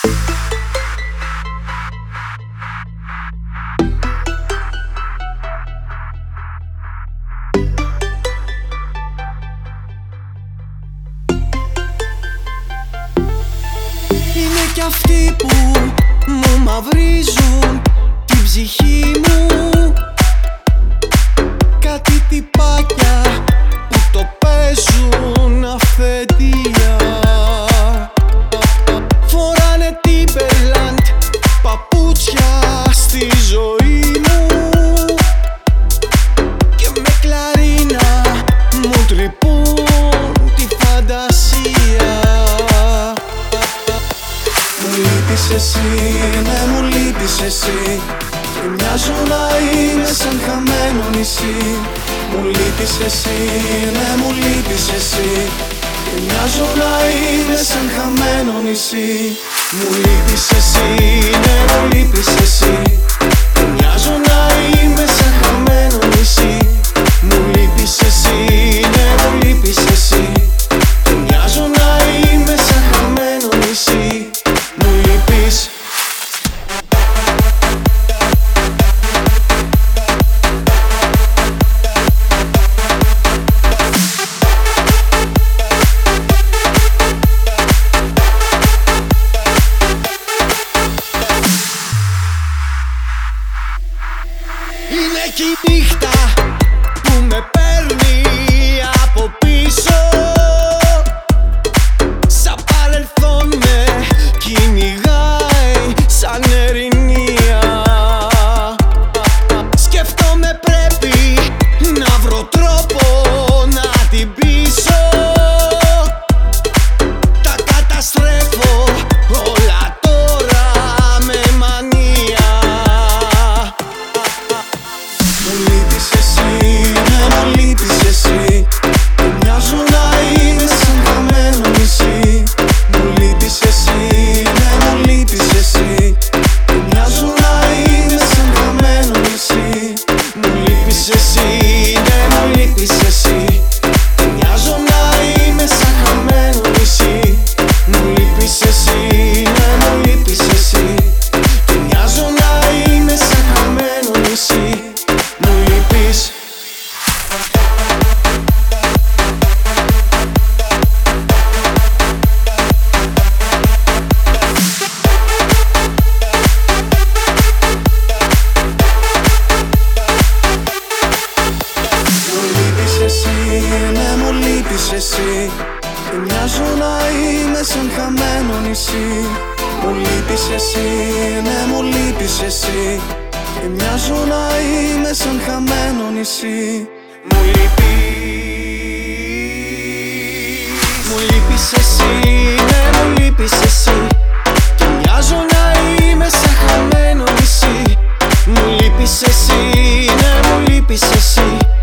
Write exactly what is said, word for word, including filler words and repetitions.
Είναι κι αυτοί που μου μαυρίζουν την ψυχή μου, κάτι τυπάκια που το παίζουν αφεντία. Φοράνε Timberland παπούτσια στη ζωή μου και με κλαρίνα μου τρυπούν τη φαντασία. Μου λείπεις εσύ, ναι μου λείπεις εσύ, και μοιάζω να είμαι σαν χαμένο νησί. Μου λείπεις εσύ, ναι μου λείπεις εσύ, και μοιάζω να είμαι σαν χαμένο νησί. Μου λείπεις εσύ, ναι μου λείπεις εσύ, και μοιάζω να είμαι σαν χαμένο νησί. Μου λείπεις εσύ, ναι μου λείπεις εσύ, και μοιάζω να είμαι σαν χαμένο νησί. Μου λείπεις. Είναι κι η νύχτα που με παίρνει από πίσω, σαν παρελθόν με κυνηγάει σαν ερηνία. Σκέφτομαι πρέπει να βρω τρόπο να την πείσω, τα καταστρέφω όλα τώρα με μανία. Μου λείπεις εσύ, ναι μου λείπεις εσύ, και μοιάζω να είμαι σαν χαμένο νησί. Μου λείπεις εσύ, ναι μου λείπεις εσύ, και μοιάζω να είμαι σαν χαμένο νησί. Μου λείπεις εσύ, ναι μου λείπεις εσύ, και μοιάζω να είμαι σαν χαμένο νησί. Μου λείπεις εσύ, ναι μου λείπεις εσύ, και μοιάζω να είμαι σαν χαμένο νησί. Μου λείπεις. Μου λείπεις εσύ, ναι μου λείπεις εσύ, και μοιάζω να είμαι σαν χαμένο νησί. Μου λείπεις εσύ, ναι μου λείπεις εσύ, και μοιάζω να είμαι σαν χαμένο νησί. Μου λείπεις. Μου λείπεις εσύ, ναι μου λείπεις εσύ, και μοιάζω να είμαι σαν χαμένο νησί. Μου λείπεις εσύ, ναι μου λείπεις εσύ,